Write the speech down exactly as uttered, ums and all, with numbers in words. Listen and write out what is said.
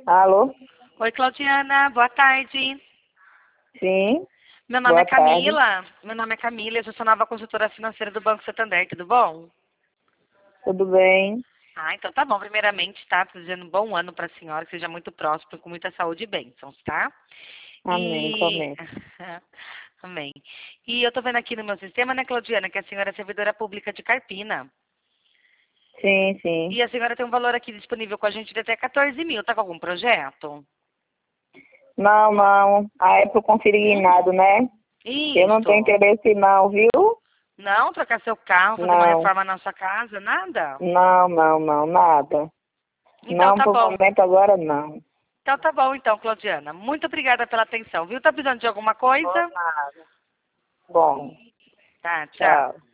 Alô? Oi, Claudiana, boa tarde. Sim, Meu nome boa é tarde. Camila. Meu nome é Camila, eu sou nova consultora financeira do Banco Santander, tudo bom? Tudo bem? Ah, então tá bom. Primeiramente, tá? Desejando um bom ano para a senhora, que seja muito próspero, com muita saúde e bênçãos, tá? Amém, E. somente. Amém. E eu tô vendo aqui no meu sistema, né, Claudiana, que a senhora é servidora pública de Carpina. Sim, sim. E a senhora tem um valor aqui disponível com a gente de até quatorze mil. Tá com algum projeto? Não, não. Ah, é pro Hum, consignado, né? Eu não tenho isso. interesse não, viu? Não, trocar seu carro, fazer uma Não, reforma na sua casa, nada? não, não, não, nada. Então Não, tá por bom. momento agora não. Então tá bom então, Claudiana. Muito obrigada pela atenção, viu? Tá precisando de alguma Por coisa? nada. Bom, Tá, tchau. tchau.